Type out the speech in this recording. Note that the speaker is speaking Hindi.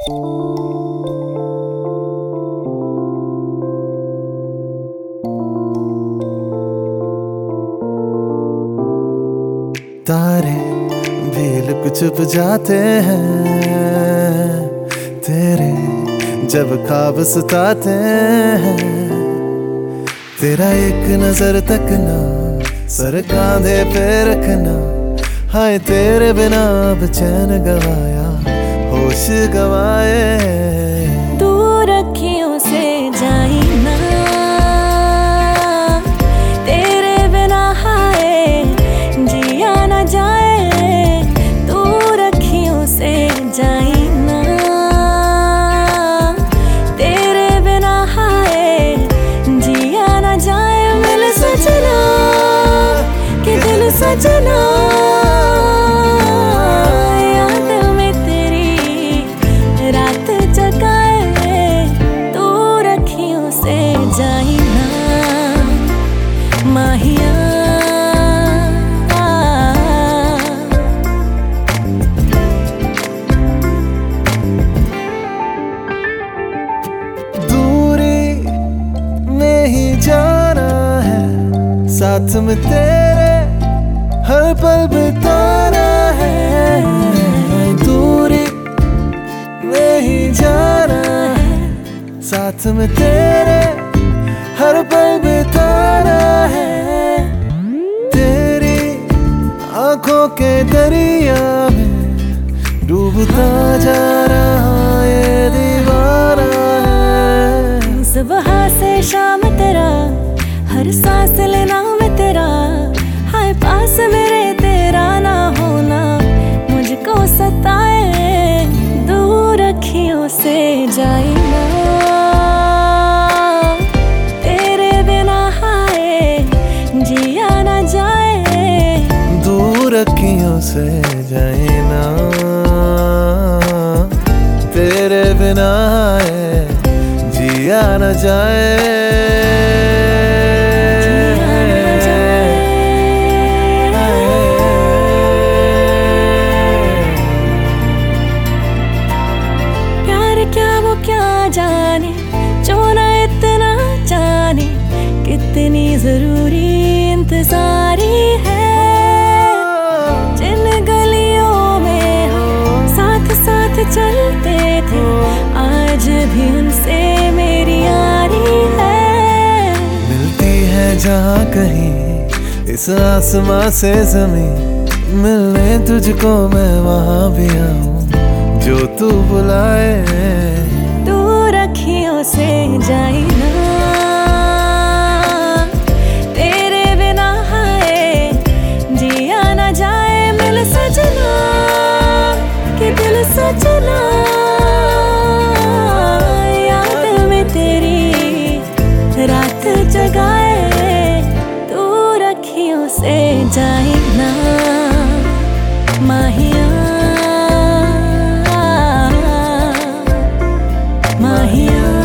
तारे भी लुक छुप जाते हैं तेरे जब ख्वाब सताते हैं। तेरा एक नजर तक ना सर कांधे पे रखना, हाय तेरे बिना बेचैन गवाया होश गवाए। दूर अखियों से जाई ना तेरे बिना, हाय जिया ना जाए। दूर अखियों से जाई ना तेरे बिना, हाय जिया ना जाए। मिल सजना कि दिल सजना, माहिया दूरी में ही जाना है, साथ में तेरे हर पल बिताना है। दूरी में ही जाना है, साथ में तेरे हर पल बिताना है। तेरी आंखों के दरिया में डूबता जा रहा ये दीवाना है। सुबह से शाम तेरा, हर सांस लेना में तेरा, हाय पास मेरे तेरा ना होना मुझको सताए। दूर अखियों से जाए ना जिया ना जाए। दूर अखियों से जाए ना तेरे बिना, है जिया ना जाए। प्यार क्या वो क्या जाने, जो ना इतना जाने कितनी जरूरी इंतजारी है। जिन गलियों में हम साथ साथ चलते थे, आज भी उनसे मेरी यारी है। मिलती है जहाँ कहीं इस आसमां से ज़मीं, मिलने तुझको मैं वहाँ भी आऊँ जो तू बुलाए। दूर अखियों से जाए ना सजना कि दिल सजना, याद में तेरी रात जगाए। दूर अखियों से जाए ना माहिया माहिया।